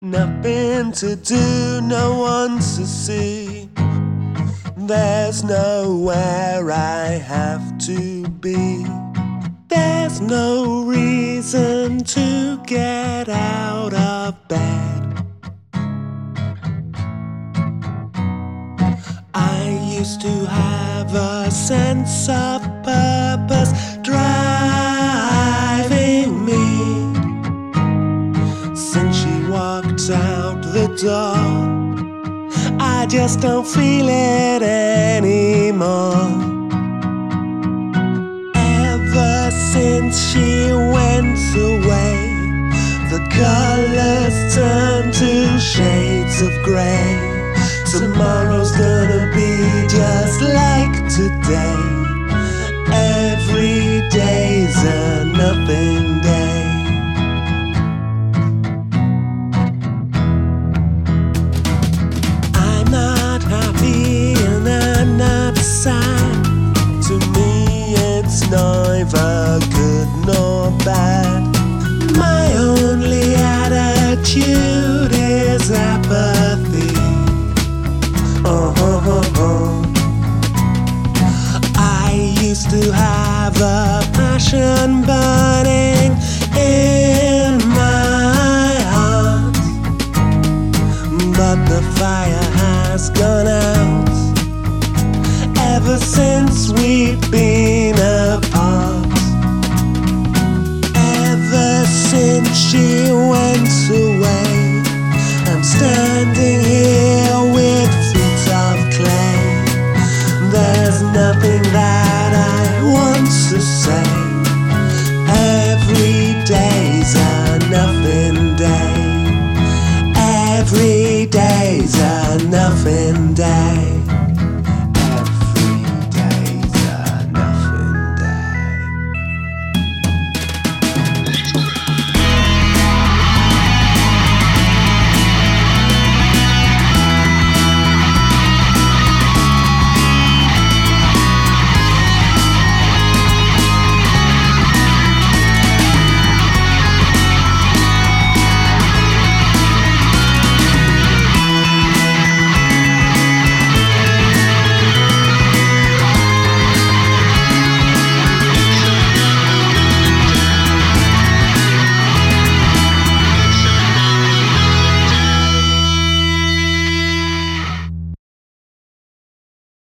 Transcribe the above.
Nothing to do, no one to see. There's nowhere I have to be. There's no reason to get out of bed. I used to have a sense of purpose driving me. Since she walked out the door, I just don't feel it anymore. Ever since she went away, the colors turned to shades of grey. Tomorrow's gonna be just like today.